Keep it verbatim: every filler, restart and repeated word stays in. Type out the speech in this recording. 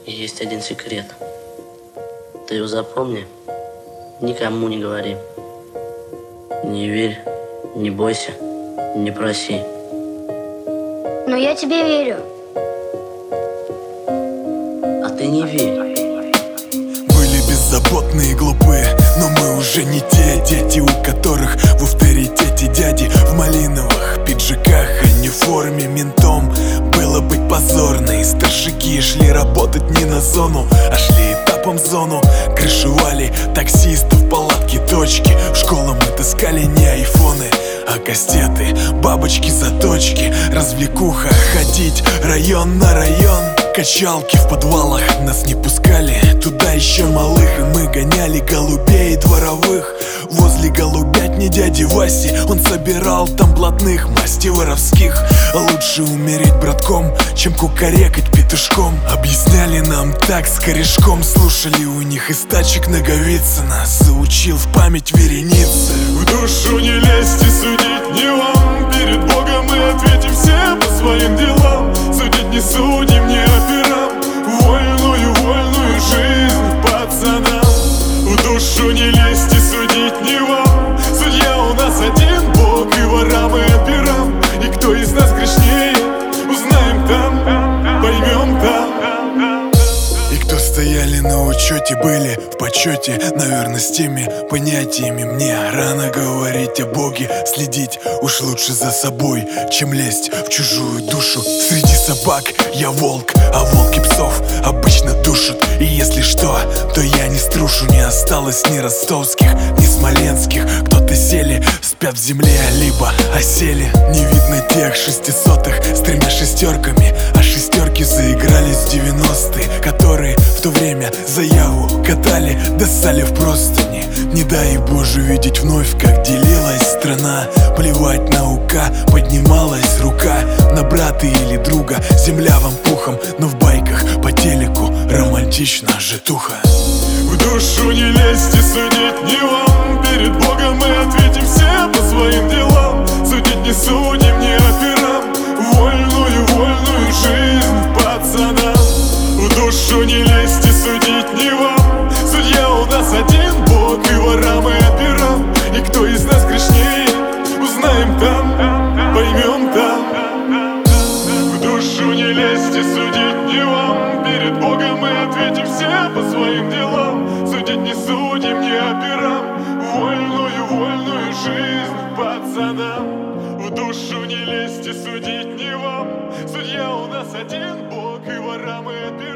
Есть один секрет. Ты его запомни, никому не говори. Не верь, не бойся, не проси. Но я тебе верю. А ты не верь. Были беззаботные и глупые, но мы уже не те дети, у которых в авторитете дяди в малиновых пиджаках, а не в форме ментом. Было быть позорно, и старшики шли работать не на зону, а шли этапом в зону. Крышевали таксистов, палатки, точки. В школу мы таскали не айфоны, а кастеты, бабочки, заточки. Развлекуха, ходить район на район. Качалки в подвалах нас не пускали, туда еще малых. И мы гоняли голубей дворовых возле голубятни дяди Васи. Он собирал там блатных, масти воровских. Лучше умереть братком, чем кукарекать петушком. Объясняли нам так с корешком, слушали у них из тачек Наговицына. Заучил в память вереницы. В душу не лезьте, судить не вам. Перед Богом мы ответим все по своим делам. Судить не судим, не операм. Вольную, вольную жизнь пацанам. В душу не лезьте, судить не вам. Судья у нас один Бог, и ворам, и операм. И кто из нас грешнее, узнаем там, поймем там. И кто стояли на учете, были в почете, наверное, с теми понятиями. Мне рано говорить о Боге, следить уж лучше за собой, чем лезть в чужую душу. Среди собак я волк, а волки псов обычно душат. И если что, то я не струшу. Не осталось ни ростовских, ни смоленских. Кто-то сели, спят в земле, либо осели. Не видно тех шестисотых с тремя шестерками, а шестерки заигрались в девяностые, которые в то время заяву катали, досали в простыни. Не дай Боже видеть вновь, как делилась страна. Плевать наука, поднималась рука на брата или друга. Земля вам пухом, но в байках по телеку романтично житуха. В душу не лезьте, судить не вам. Перед Богом мы ответим все по своим делам. Судить не судим, не операм. Вольную, вольную жизнь пацанам. В душу не лезьте, судить не вам. Судья у нас один Бог, и ворам, и операм. И кто из нас грешнее, узнаем там, поймем там. В душу не лезьте, судить не вам. Перед Богом мы ответим все по своим делам. Судить не судим, не операм. Вольную, вольную жизнь пацанам. В душу не лезьте, судить не вам. Судья у нас один Бог, и ворам, и операм.